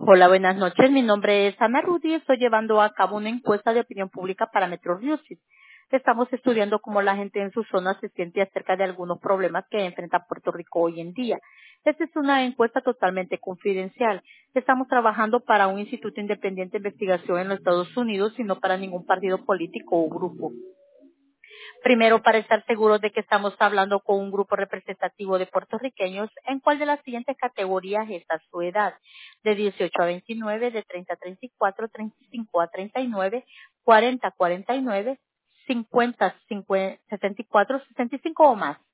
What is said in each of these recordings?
Hola, buenas noches. Mi nombre es Ana Rudy. Estoy llevando a cabo una encuesta de opinión pública para Metro Music. Estamos estudiando cómo la gente en su zona se siente acerca de algunos problemas que enfrenta Puerto Rico hoy en día. Esta es una encuesta totalmente confidencial. Estamos trabajando para un instituto independiente de investigación en los Estados Unidos y no para ningún partido político o grupo. Primero, para estar seguros de que estamos hablando con un grupo representativo de puertorriqueños, ¿en cuál de las siguientes categorías está su edad? De 18 a 29, de 30 a 34, 35 a 39, 40 a 49, 50, 64, 65 o más.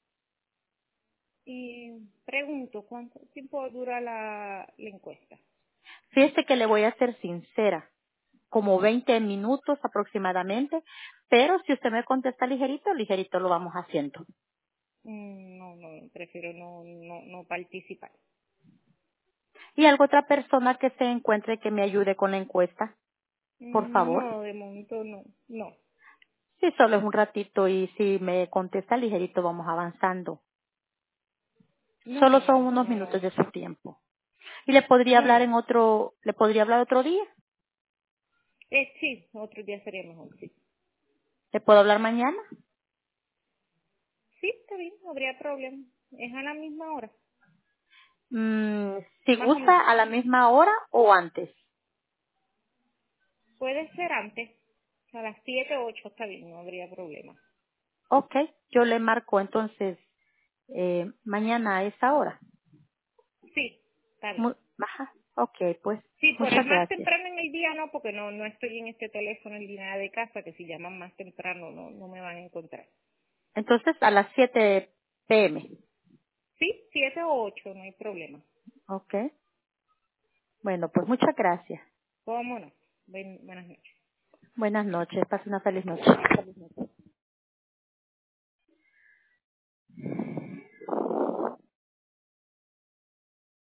Y pregunto, ¿cuánto tiempo dura la encuesta? Fíjese que le voy a ser sincera, como 20 minutos aproximadamente, pero si usted me contesta ligerito, ligerito lo vamos haciendo. No, prefiero no participar. ¿Y alguna otra persona que se encuentre que me ayude con la encuesta? Por favor. No, de momento no. Sí, solo es un ratito y si me contesta ligerito vamos avanzando. Solo son unos minutos de su tiempo. ¿Y le podría hablar No. le podría hablar otro día? Sí, otro día sería mejor, sí. ¿Le puedo hablar mañana? Sí, está bien, no habría problema. Es a la misma hora, Si más o menos. gusta, a la misma hora o antes. Puede ser antes, a las 7 o 8 está bien, no habría problema. Ok, yo le marco entonces mañana a esa hora. Sí, está bien. Ajá, ok, pues Sí, por el muchas más gracias. temprano en el día no, porque no estoy en este teléfono en línea de casa, que si llaman más temprano no me van a encontrar. Entonces a las 7 p.m. Sí, 7 o 8, no hay problema. Ok, bueno, pues muchas gracias. ¿Cómo no? Buenas noches. Buenas noches, pase una feliz noche.